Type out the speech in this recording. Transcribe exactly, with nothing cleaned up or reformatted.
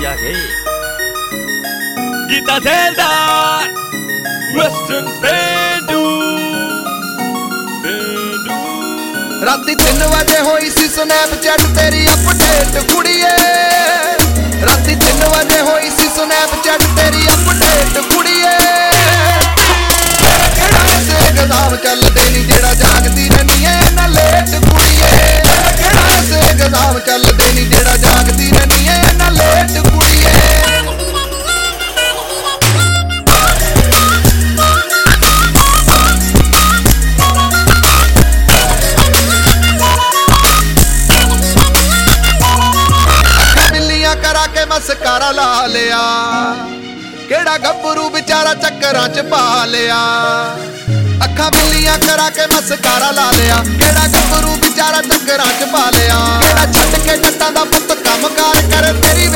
ਆ ਗਏ ਗੀਤਾ ਸੇਲਦਾਰ ਵੈਸਟਰਨ ਪੇਂਡੂ ਪੇਂਡੂ। ਰਾਤੀ ਤਿੰਨ ਵਜੇ ਹੋਈ ਸੀ ਸਨੈਪਚੈਟ ਤੇਰੀ ਅਪਡੇਟ ਕੁੜੀਏ, ਰਾਤੀ ਤਿੰਨ ਵਜੇ ਹੋਈ ਸੀ ਸਨੈਪਚੈਟ ਤੇਰੀ ਅਪਡੇਟ ਕੁੜੀਏ। ਕਿਹੜਾ ਐਸੇ ਗਜ਼ਾਮ ਚੱਲਦੇ ਨੀ ਜਿਹੜਾ ਜਾਗਦੀ ਰਹਿੰਦੀ ਐ ਨਾ ਲੇਟ ਕੁੜੀਏ, ਕਿਹੜਾ ਐਸੇ ਗਜ਼ਾਮ ਚੱਲਦੇ ਨੀ ਜਿਹੜਾ ਜਾਗਦੀ ਰਹਿੰਦੀ ਐ ਨਾ ਲੇਟ ਕੁੜੀਏ। ਕਰਾ ਕੇ ਮਸਕਾਰਾ ਲਾ ਲਿਆ, ਕਿਹੜਾ ਗੱਭਰੂ ਵਿਚਾਰਾ ਚੱਕਰਾਂ ਚ ਪਾ ਲਿਆ। ਅੱਖਾਂ ਬਿੱਲੀਆਂ ਕਰਾ ਕੇ ਮਸਕਾਰਾ ਲਾ ਲਿਆ, ਕਿਹੜਾ ਗੱਭਰੂ ਵਿਚਾਰਾ ਚੱਕਰਾਂ ਚ ਪਾ ਲਿਆ। ਕਿਹੜਾ ਛੱਡ ਕੇ ਜੱਟਾਂ ਦਾ ਪੁੱਤ ਕੰਮ ਕਾਰ ਕਰ ਤੇਰੀ